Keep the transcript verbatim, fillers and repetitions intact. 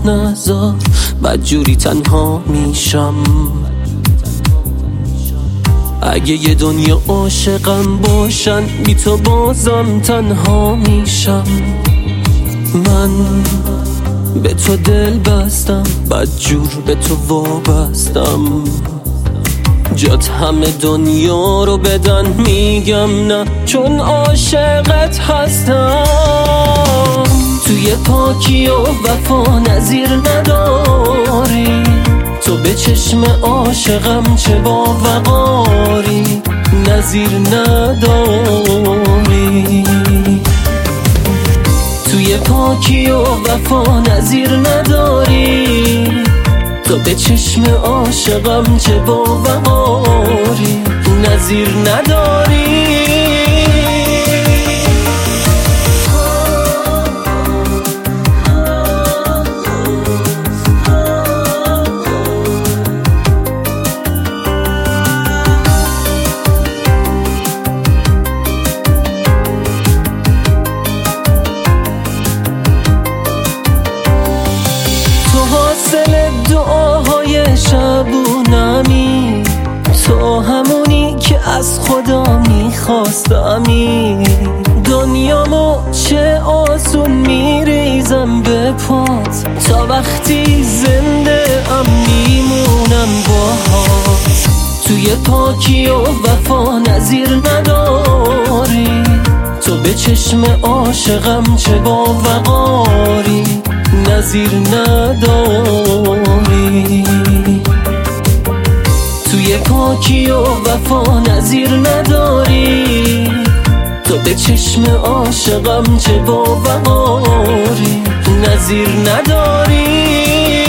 نذار، بدجوری تنها میشم. اگه یه دنیا عاشقم باشن بی تو بازم تنها میشم. من به تو دل بستم، بدجور به تو وابستم. جات همه دنیا رو بدن میگم نه، چون عاشقت هستم. توی پاکی و وفا نظیر نداری، تو به چشم عاشقم چه با وقاری نظیر نداری. توی پاکی و وفا نظیر نداری، تو به چشم عاشقم چه با وقاری نظیر نداری. دعاهای شبونمی، تو همونی که از خدا میخواستمی. دنیامو چه آسون میریزم به پات، تا وقتی زنده ام میمونم باهات. توی پاکی و وفا نظیر نداری، تو به چشم عاشقم چه با وقاری نظیر نداری. توی پاکی و وفا نظیر نداری، تو به چشم عاشقم چه با وقاری نظیر نداری.